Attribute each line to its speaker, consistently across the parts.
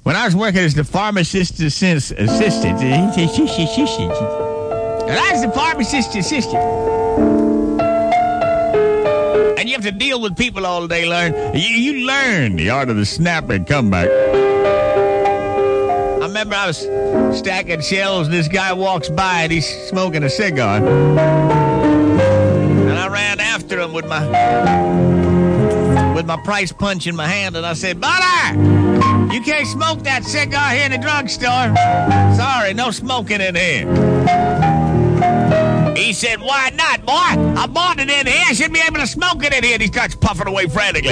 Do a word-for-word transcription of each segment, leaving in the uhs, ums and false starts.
Speaker 1: when I was working as the pharmacist assist- assistant, and I was the pharmacist assistant, and you have to deal with people all day, learn, you, you learn the art of the snap and comeback. I remember I was stacking shelves, and this guy walks by, and he's smoking a cigar, and I ran after him with my, with my price punch in my hand, and I said, "Butter! You can't smoke that cigar here in the drugstore. Sorry, no smoking in here." He said, "Why not, boy? I bought it in here. I should be able to smoke it in here." And he starts puffing away frantically.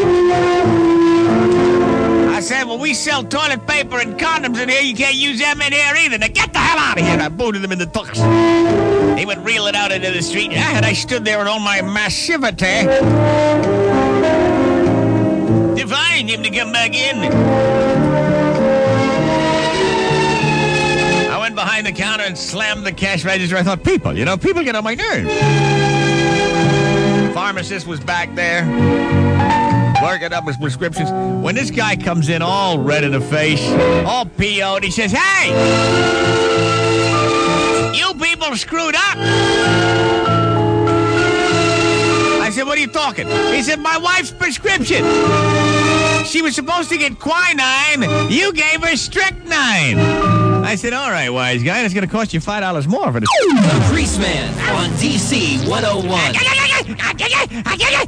Speaker 1: I said, "Well, we sell toilet paper and condoms in here. You can't use them in here either. Now get the hell out of here." And I booted him in the tucks. He went reeling out into the street, and I stood there in all my massivity, defying him to come back in. I went behind the counter and slammed the cash register. I thought, people, you know, people get on my nerves. Pharmacist was back there, working up his prescriptions. When this guy comes in all red in the face, all P O'd, he says, "Hey! You people screwed up." I said, "What are you talking?" He said, "My wife's prescription. She was supposed to get quinine. You gave her strychnine." I said, "All right, wise guy, it's going to cost you five dollars more for this."
Speaker 2: The Greaseman on D C one oh one.